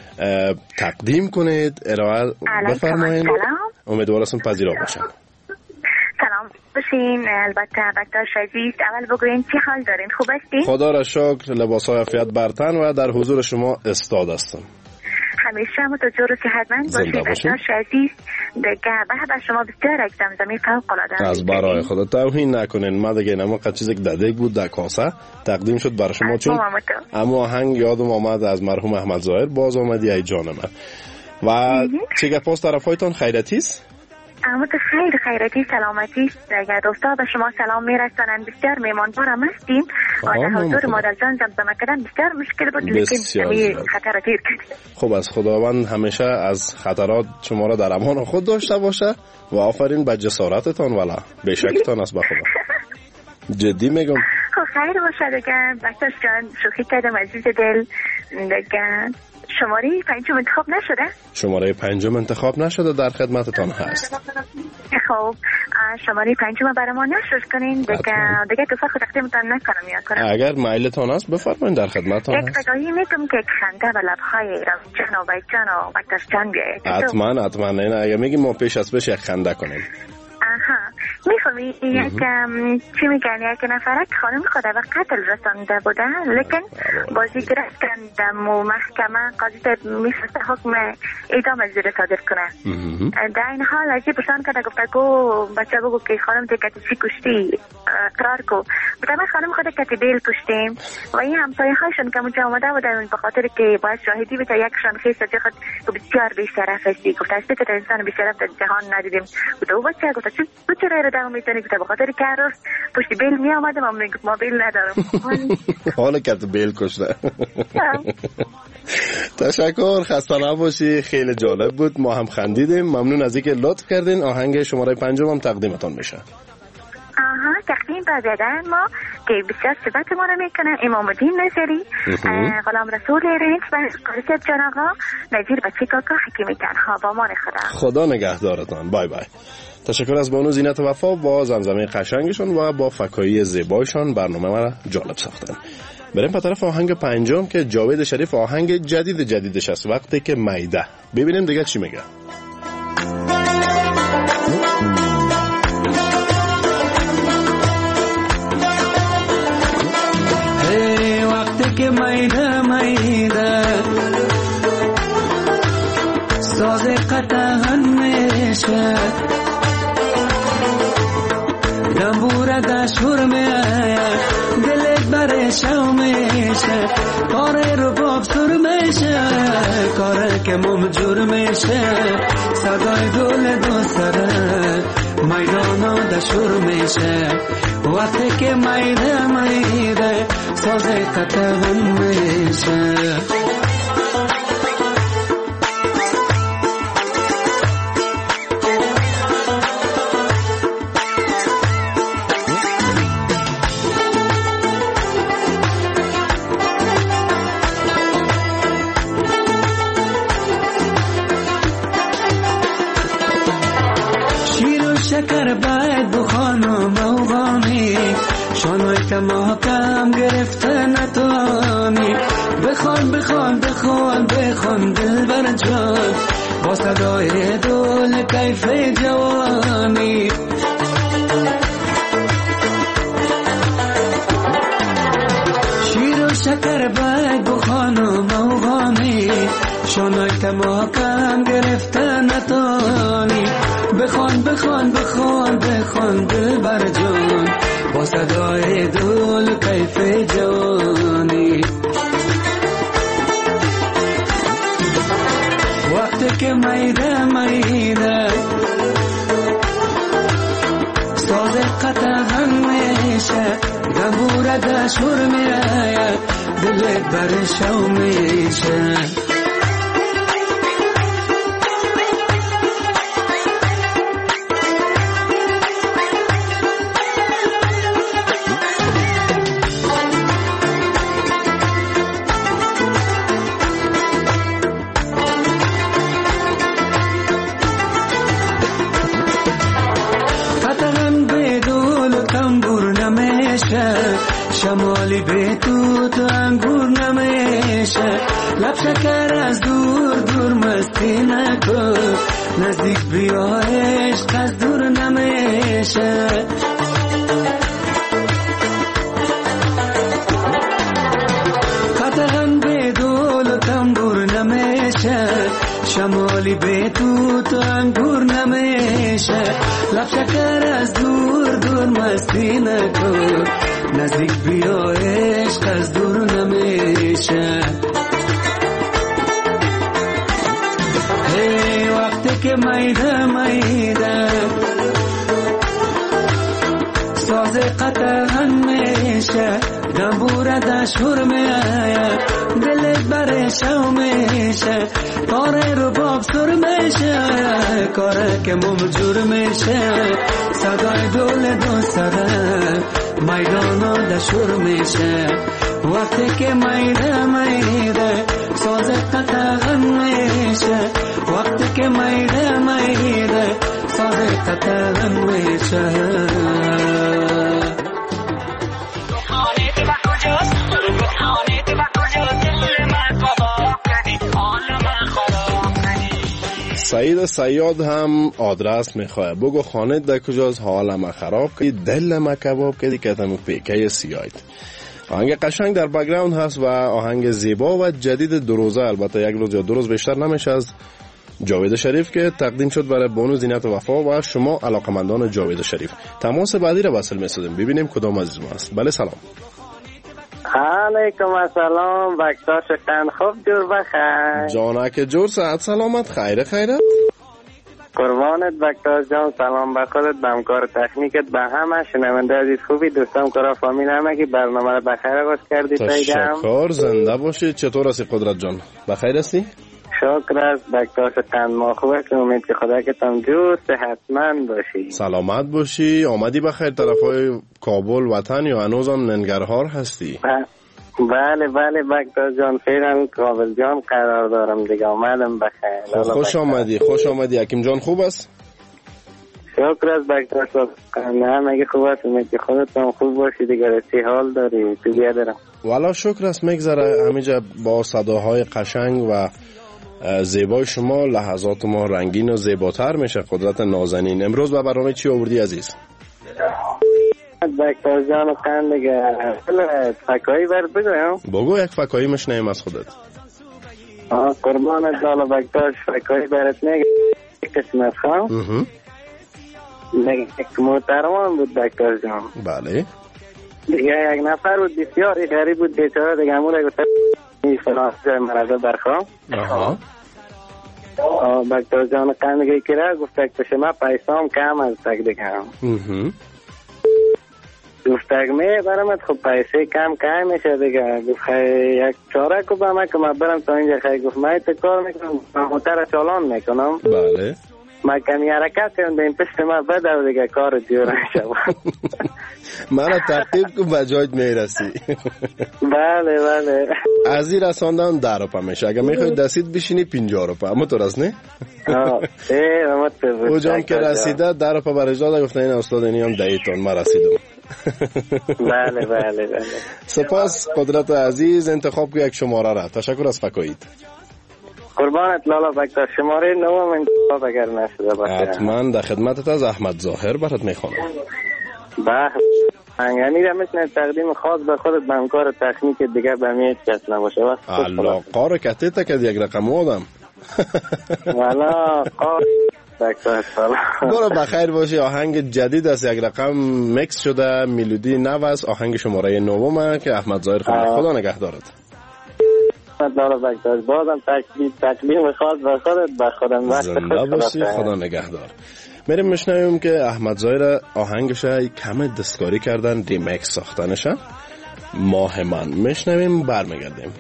تقدیم کنید، ارائه بفرمایید. امیدوارم پذیرا باشم. سلام باشین. البته بکتر عزیز، اول بگوین چی حال دارین؟ خوب هستین؟ خدا را شکر. لباسای عافیت بر تن و در حضور شما استاد هستم. همیشه هم تو جور و صحتمند باشید بکتر عزیز. دیگه به شما بسیار یک زمزمه فوق العاده از برای خدا توهین نکنین. ما دیگه نما قد چیزی که ددک بود در کاسه تقدیم شد برای شما، چون اما آهنگ یادم آمد از مرحوم احمد ظاهر. باز آمدی ای جان من. و چه گپاس طرفایتان خیرتی است؟ اما تو خیر خیرتی سلامتی است. اگر دوستا به شما سلام میرسانند. بسیار میمانبارم هستیم. آنها حضور مادر جان زمزمه کردن بسیار مشکل بود، لیکن خطر را تیر کرد. خوب از خداوند همیشه از خطرات شما را در امان خود داشته باشه و آفرین به جسارتتان. ولی بشکتان است به خدا. جدی میگم. خب خیر باشه دیگه. بکتاش جان شوخی کردم عزیز دل. دیگه شماره پنجم انتخاب نشده؟ شماره پنجم انتخاب نشده، در خدمتتان هست. خب شماره پنجم برای ما نشرش کنین دیگه. دیگه تو فرق تقدیمتان نکنم یا کنم. اگر میلتان هست بفرمایید، در خدمتتان هست. یک تقایی میگم که خنده و لبهای رفت جان و بیت جان و بکتاش جان بیاید. حتما حتما. نه اگر میگیم ما پیش از پیش یک خنده کنیم. آها میفهمی. یک چی میگن، یک نفرک خانم خود و قتل رسانده بودن، لیکن بازی گرفتن دمو محکمه قاضی میخواسته حکم اعدام از زیر صادر کنه. در این حال از پرسان کرده گفته گو بچه بگو که خانم تو کتی چی کشتی اقرار کو. بودم خانم خود کتی بیل کشتیم و این همسایه هایشون که منجا آمده بودن به خاطر که باید شاهدی بده یکشان خیست چه خود بسیار بیشترف هستی. گفته است که انسان بیشترف در جهان ندیدیم. بوده او بچه گفته تو چرا ایره میتونی که به خاطر که هر روز پشت بیل می آمدم و میگفت ما بیل ندارم. حالا که بیل کشته. تشکر. خسته نباشی. خیلی جالب بود. ما هم خندیدیم. ممنون از اینکه لطف کردین. آهنگ شماره پنجم هم تقدیمتان میشه. آها تقدیم برادران ما که بسیار صفت ما رو میکنه. امام الدین نظری، غلام رسول رنج و قرصیت جان آقا، نظیر بچه کاکا، حکیمی تنها. با مان خدا. خدا نگهدارتان. بای بای. تشکر از بانو زینت وفا با زمزمه قشنگشون و با فکایی زیبایشان برنامه ما جالب ساختن. بریم به طرف آهنگ پنجم که جاوید شریف آهنگ جدید جدیدش است، وقتی که میده. ببینیم دیگه چی میگه. hey, وقتی که میده میده ساز قطعان میشه، دنبوره دشور میشه، دلت بره شو میشه، کاره رو باب سر میشه، کاره که ممجور میشه صدای دول دو سره میدانا دشور میشه وقتی که میده میده ساز قطعان میشه شکر باید بخوانم موغانی شانوی که محکم گرفته نتوانی بخوان بخوان بخوان بخوان دل بر جان با صدای دول کیف جوانی شیر و شکر باید بخوانم موغانی شانوی که محکم گرفته نتوانی بخوان بخوان بخوان بخوان دل بر جان با صدای دول کیف جوانی وقتی که میده میده ساز قطعا میشه دبور دشور میره دلت بر شو میشه شمالی به تو تو انگور نمیشه لب شکر از دور دور مستی نکن نزدیک بیا عشق از دور نمیشه قطعاً به دول و تنبور نمیشه شمالی به تو تو انگور نمیشه لب شکر از دور دور مستی نکن نزدیک بیا عشق از دور نمیشه هی وقتی که میده میده ساز قطعا میشه دنبور دشور میه دلت بر شو میشه کار رو باب سر میشه کاره که ممجور میشه صدای دول دو سره میدانا دشور میشه وقتی که میده میده ساز قطعا میشه وقتی که میده میده ساز قطعا میشه سعید صیاد هم آدرس میخواه بگو خانه در کجاست حال ما خراب کردی دل ما کباب کردی که تمو پیکه سیاید آهنگ قشنگ در بک‌گراند هست و آهنگ زیبا و جدید دو روزه البته یک روز یا دو روز بیشتر نمیشه از جاوید شریف که تقدیم شد برای بانو زینت وفا و شما علاقمندان جاوید شریف. تماس بعدی را وصل می‌سازیم ببینیم کدام عزیز ما است. بله سلام. علیکم السلام بکتاش کن خوب جور بخیر جانک جور صحت سلامت خیر خیرت قربانت بکتاش جان سلام به خودت به همکار تکنیکت به همه شنونده عزیز خوبی دوستان کارا فامیل همه که برنامه را بخیر آغاز کردی پیدم تشکر زنده باشید. چطور هستی قدرت جان بخیر هستی؟ شکر است بکتاش کن ما خوبه که امید که خدا که تم جور صحتمند باشی سلامت باشی. آمدی بخیر طرفای کابل وطن یا هنوزم ننگرهار هستی؟ بله بله بکتاش جان فعلا کابل جان قرار دارم دیگه آمدم بخیر. خوش آمدی خوش آمدی. حکیم جان خوب است؟ شکر است بکتاش نه مگه خوب است امید که خودت هم خوب باشی دیگه رسی حال داری تو بیا دارم والا شکر است میگذره همینجا با صداهای قشنگ و زیبای شما لحظات ما رنگین و زیباتر میشه. قدرت نازنین امروز به برنامه چی آوردی عزیز؟ بکتاش جان و قند دیگه فکایی بر بگویم بگو یک فکایی مشنیم از خودت. آه قربانت دالا بکتاش فکایی برات میگه قسمت خواه دیگه یک محترمان بود بکتاش جان بله دیگه یک نفر بود بسیاری غریب بود بیچاره دیگه همون رو گفت این فرانسه مرده برخوام آها دکتر جان قندگی کرده گفته که شما پیسام کم از تک دیگم گفته می برامت خب پیسه کم کم میشه دیگه گفت یک چاره کو با من که من برم تا اینجا خیلی گفت من ایت کار میکنم من موتر چالان میکنم بله من کمی حرکت کنم دیم پشت من بده دیگه کار دیور نشم من تعقیب کن به جایت میرسی بله بله از این رساندن ده روپا میشه اگه میخوای دستید بشینی پنجاه روپا اما تو راست نه؟ او جان که رسیده ده روپا برش داده گفتن این استاد اینی هم دهیتون ما رسیدم بله بله بله سپاس قدرت عزیز انتخاب که یک شماره را تشکر از فکایید قربانت لالا بکتر شماره نوم انتخاب اگر نشده باشه حتما در خدمتت از احمد ظاهر برات میخوانم بله انگانی را مثل تقدیم خاص به خودت به امکار تکنیک دیگه به میت کس نباشه الله قار کتیتا که یک رقم آدم والا قار برو بخیر باشی آهنگ جدید است یک رقم مکس شده میلودی نو است آهنگ شماره نومه که احمد ظاهر خانه خدا نگهدارت بازم تکلیم خاص به خودت به خودم وقت زنده باشی خدا نگهدار میریم میشنویم که احمد ظاهر آهنگش کم دستکاری کردن ریمیکس ساختنشه ماه من میشنویم برمیگردیم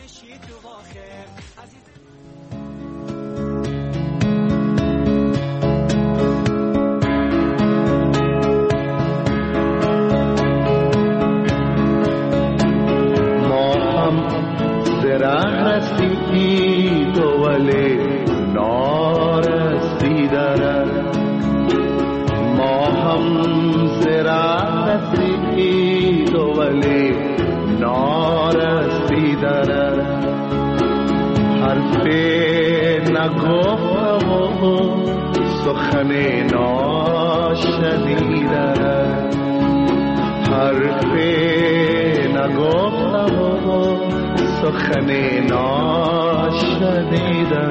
سخن ناشنیده حرف نگفتم و سخن ناشنیده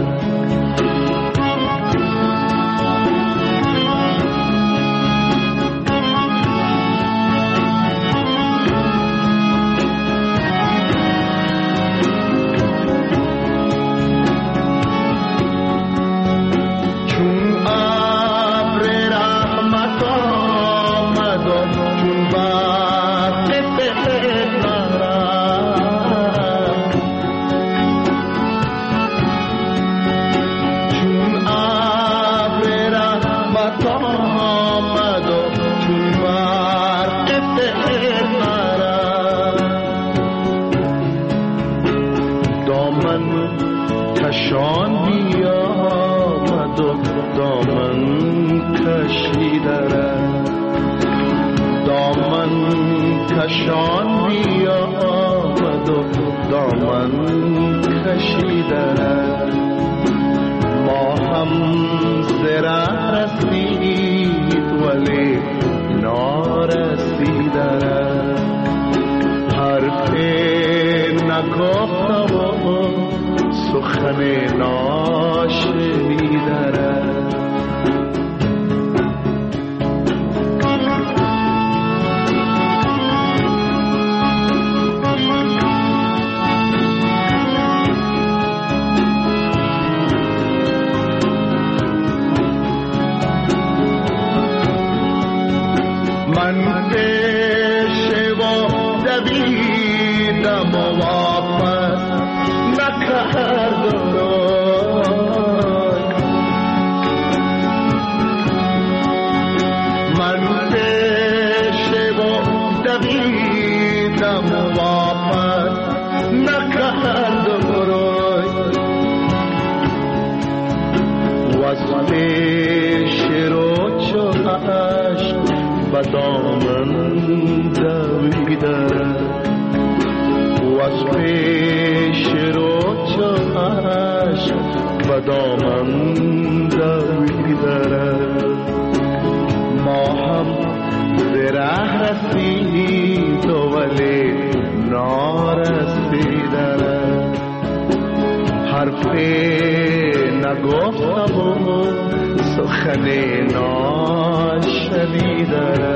کشان بیا آمد و دامن کشیده ما هم زره رسید ولی نارسیده حرف نگفتم و سخن ناشنیده دامن دویده وز پیش رو چهش و دامن دویده ما هم زره رسید ولی نارسیده حرف نگفتم و سخن ناشنیده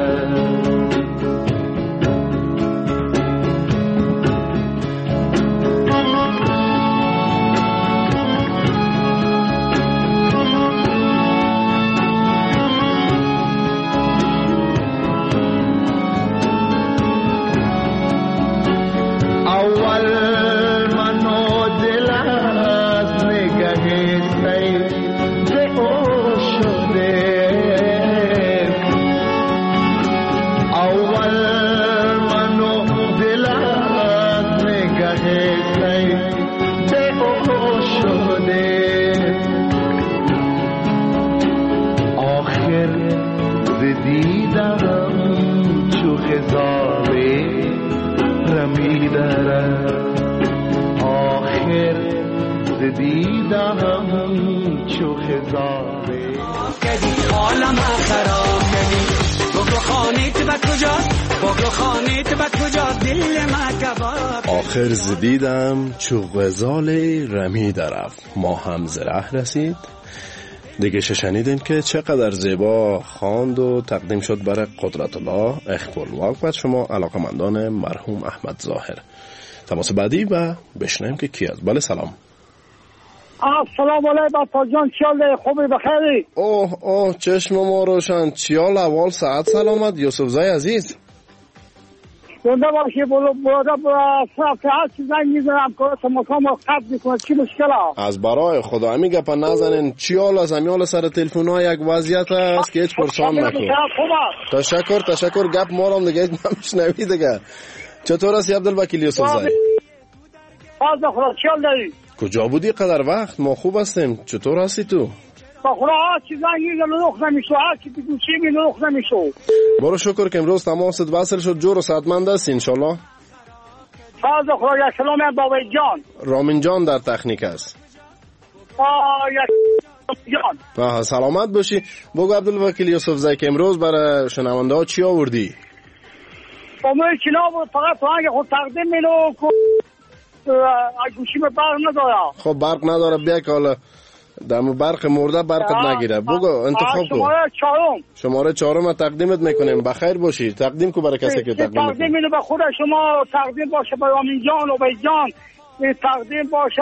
میدهم چو خزاره کدی عالم خراب کدی بگو خانیت به کجاست بگو خانیت به کجاست دل ما کباب آخر زدیدم چو غزال رمی درفت ما هم زره رسید. دیگه شنیدین که چقدر زیبا خواند و تقدیم شد برای قدرت الله اخبار واقع شما علاقمندان مرحوم احمد ظاهر. تماس بعدی و بشنیم که کی است. بله سلام. السلام علیکم بابا جان، چیال خوبی بخیری؟ اوه اوه چشم ما روشن. چیال اول ساعت سلامت یوسف زای عزیز. زنده باشی. بولو بودا با صاف هر چیز زنگ میزنم که مکام رو خط میکنه. چی مشکل ها؟ از برای خدا همین گپا نزنین. چیال از همیال سر تلفن ها یک وضعیت است که هیچ پرسان نکنید. تشکر تشکر. گپ ما رو دیگه نمیشنوی دیگه. چطور هستی عبدالوکیل یوسف زای؟ باز خدا چیال داری؟ کجا بودی قدر وقت؟ ما خوب هستیم. چطور هستی تو؟ با خدا هر چیز زنگی لوخ نمیشو، هر چی بگو چی می لوخ نمیشو. برو شکر که امروز تماست وصل شد. جور و صحتمند هستی انشالله. باز خدا یک سلام هم بابای جان رامین جان در تکنیک است. آه یک جان آه سلامت باشی. بگو عبدالوکیل یوسف زای که امروز برای شنونده ها چی آوردی؟ امروز چی نبود، فقط تو هنگه خود تقدیم میلو که گوشی به برق نداره. خب برق نداره بیا که حالا دم برق مرده برقت نگیره. بگو انتخاب کن. شماره چهارم شماره چهارم تقدیمت میکنیم. بخیر باشی. تقدیم کو برای کسی که تقدیم تقدیم اینو به خود شما تقدیم باشه به رامین جان و به جان. تقدیم باشه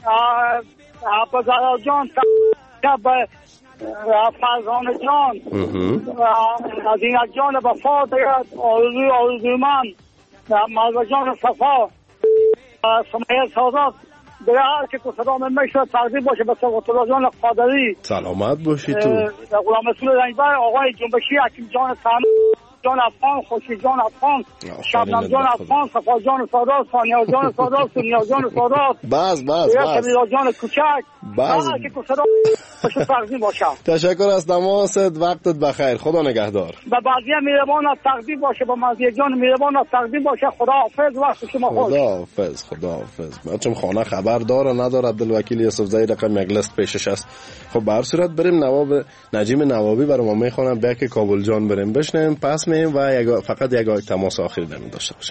به زهرا جان، به فرزانه جان، از این جان وفات آرزوی آرزوی من، مرزا جان صفا، سمیه سادات، دیگه هر که تو صدا من میشه تقدیم باشه به سقط الله جان قادری. سلامت باشی تو. غلام رسول رنگبر، آقای جنبشی، حکیم جان سلام جان افغان، خوشی جان افغان، شبنم جان افغان، صفا جان سادات، ثانیه جان سادات، سونیا جان سادات، باز باز باز کبیرا جان کوچک، باز هر که تو صدا باشه تقدیم باشه. تشکر از تماست. وقتت بخیر. خدا نگهدار. به بعضی میربان تقدیم باشه، به مازی جان میربان تقدیم باشه. خدا حافظ. وقت شما خوش. خدا حافظ. خدا حافظ. بچم خانه خبر داره نداره عبدالوکیل یوسف زای رقم یک لیست پیشش است. خب به هر صورت بریم نواب نجیم نوابی برای ما میخونم بیا که کابل جان بریم بشنیم پس میم و یک فقط یک تماس آخری داریم داشته باشیم.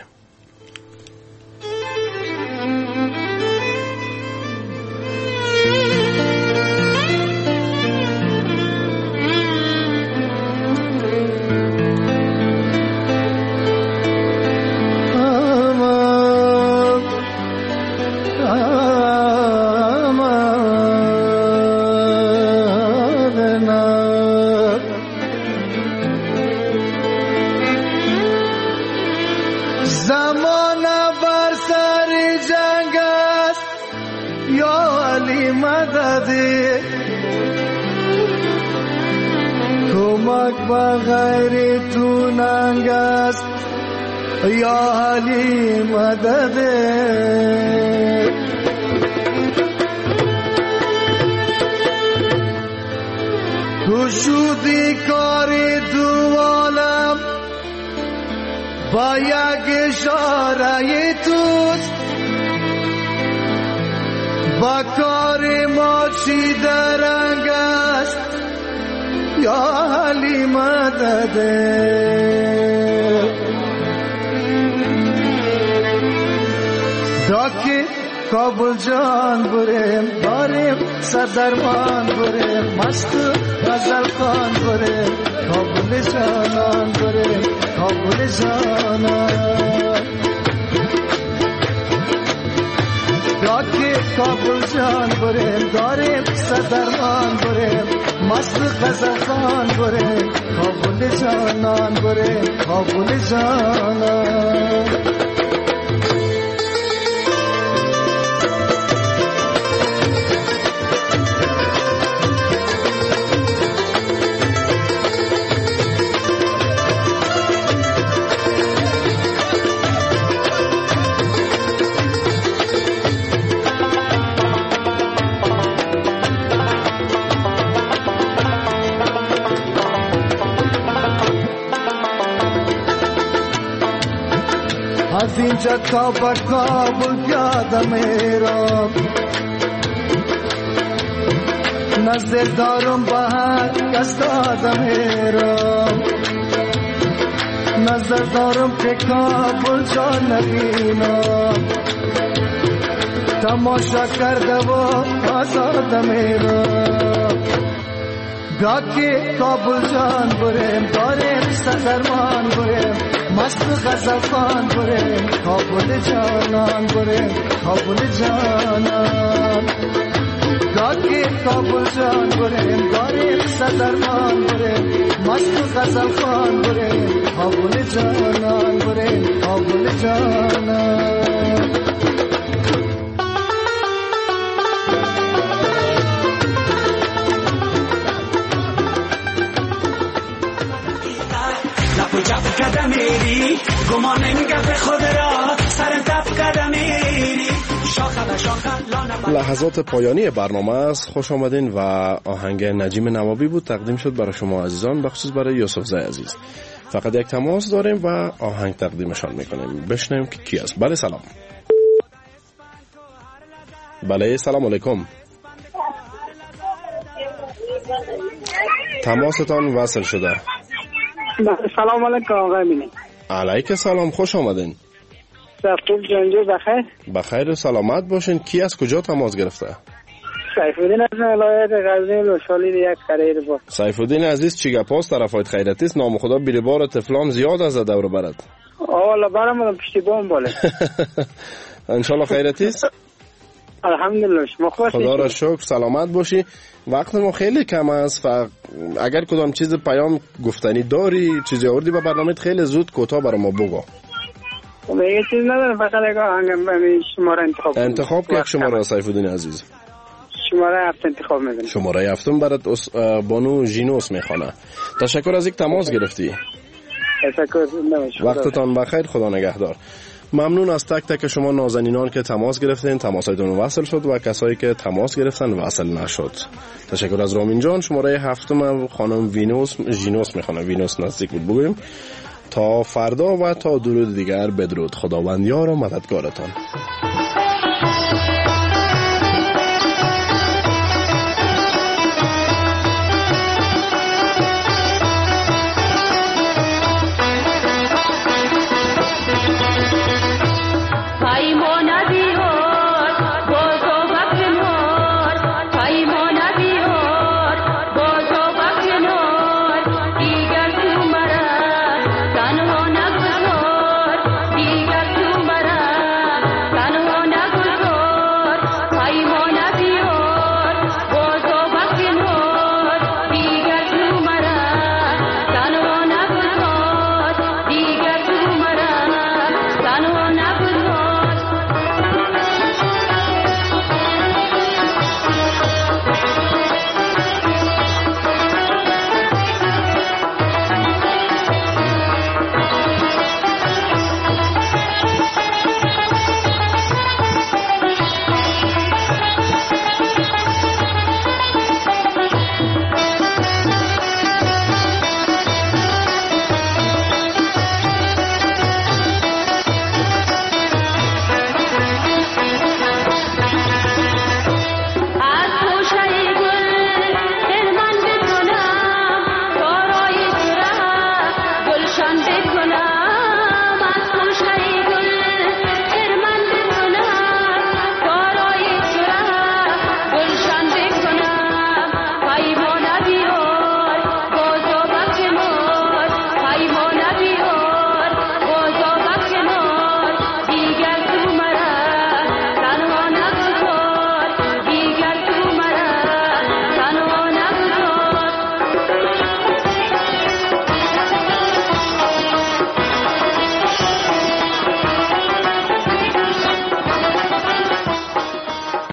بغیر تو ننگ است یا علی مدد. تو شدی کاری تو عالم با یک اشاره توست، با کار ما چی درنگ است یا علی مدد. داکی کابل جان بریم داریم صدرمان بریم مست غزل خان بریم کابل جانان بریم کابل جانان. داکی کابل جان بریم داریم صدرمان بریم مست غزل خان بریم کابل جانان بریم کابل جانان. از اینجا تا به کابل پیاده میرم، نزد دارم به هر کس دادم ایران نظر دارم که کابل جان نبینم تماشا کرده و آزادم ایران بیا که کابل جان بریم داریم سدرمان بریم مست غزل خان بریم کابل جانان بریم کابل جانان بیا که کابل جان بریم داریم سدرمان بریم مست غزل خان بریم کابل جانان بریم کابل جانان جف قدم میری گمان نمیگه خود را سر تف قدم میری شاخه به شاخه. لحظات پایانی برنامه است. خوش آمدین و آهنگ نجیم نوابی بود تقدیم شد برای شما عزیزان، بخصوص برای یوسف زای عزیز. فقط یک تماس داریم و آهنگ تقدیمشان میکنیم. بشنویم که کی است. بله سلام. بله سلام علیکم. تماستان وصل شده. سلام علیکم آقای امینی. علیک سلام، خوش آمدین. سفر جنجو بخیر. بخیر و سلامت باشین. کی از کجا تماس گرفته؟ سیفالدین از ولایت غزنی لوشالی یک خرید با. سیفالدین عزیز چی گپاست؟ طرفایت خیرتی است؟ نام خدا بیلبار تفلان زیاد از دور برد. والا برام پشتی بام باله. ان شاء الله خیرتی است. الحمدلله شما خوش خدا را شکر. سلامت باشی. وقت ما خیلی کم است و اگر کدام چیز پیام گفتنی داری چیزی آوردی به برنامه‌ت خیلی زود کوتاه برای ما بگو. دیگه چیز ندارم، فقط اگه آهنگ شماره انتخاب انتخاب که یک شماره سیفالدین عزیز. شماره هفت انتخاب می‌کنم. شماره هفتم برات بانو ژینوس میخوانه. تشکر از یک تماس گرفتی. تشکر. وقتتان بخیر. خدا نگهدار. ممنون از تک تک شما نازنینان که تماس گرفتین. تماسایتون وصل شد و کسایی که تماس گرفتن وصل نشد. تشکر از رامین جان. شماره هفتم خانم وینوس ژینوس میخوانه. وینوس نزدیک بود بگویم. تا فردا و تا درود دیگر بدرود. خداوند یار و مددگارتان.